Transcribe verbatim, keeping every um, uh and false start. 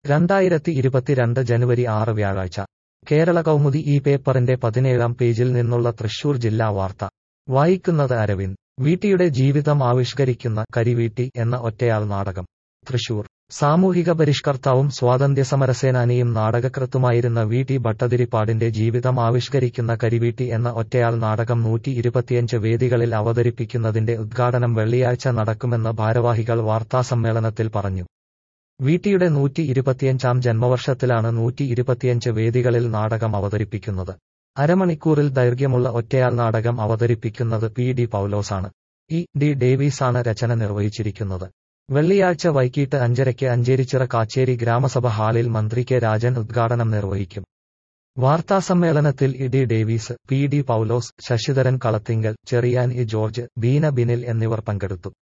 രണ്ടായിരത്തി ഇരുപത്തിരണ്ട് ജനുവരി ആറ് വ്യാഴാഴ്ച കേരള കൗമുദി ഈ പേപ്പറിന്റെ പതിനേഴാം പേജിൽ നിന്നുള്ള തൃശൂർ ജില്ലാ വാർത്ത വായിക്കുന്നത് അരവിന്ദ്. വീട്ടിയുടെ ജീവിതം ആവിഷ്കരിക്കുന്ന കരിവീട്ടി എന്ന ഒറ്റയാൾ നാടകം. തൃശൂർ സാമൂഹിക പരിഷ്കർത്താവും സ്വാതന്ത്ര്യസമരസേനാനിയും നാടകകൃത്തുമായിരുന്ന വി ടി ഭട്ടതിരിപ്പാടിന്റെ ജീവിതം ആവിഷ്കരിക്കുന്ന കരിവീട്ടി എന്ന ഒറ്റയാൾ നാടകം നൂറ്റി ഇരുപത്തിയഞ്ച് വേദികളിൽ അവതരിപ്പിക്കുന്നതിന്റെ ഉദ്ഘാടനം വെള്ളിയാഴ്ച നടക്കുമെന്ന് ഭാരവാഹികൾ വാർത്താസമ്മേളനത്തിൽ പറഞ്ഞു. വീട്ടിയുടെ നൂറ്റി ഇരുപത്തിയഞ്ചാം ജന്മവർഷത്തിലാണ് നൂറ്റി ഇരുപത്തിയഞ്ച് വേദികളിൽ നാടകം അവതരിപ്പിക്കുന്നത്. അരമണിക്കൂറിൽ ദൈർഘ്യമുള്ള ഒറ്റയാൾ നാടകം അവതരിപ്പിക്കുന്നത് പി ഡി പൗലോസാണ്. ഇ ഡി ഡേവീസാണ് രചന നിർവഹിച്ചിരിക്കുന്നത്. വെള്ളിയാഴ്ച വൈകിട്ട് അഞ്ചരയ്ക്ക് അഞ്ചേരിച്ചിറ കാച്ചേരി ഗ്രാമസഭ ഹാളിൽ മന്ത്രി കെ രാജൻ ഉദ്ഘാടനം നിർവഹിക്കും. വാർത്താസമ്മേളനത്തിൽ E D Davis, P D Paulose, Sasidharan Kalathingal, Cherian E George, Beena Binil എന്നിവർ പങ്കെടുത്തു.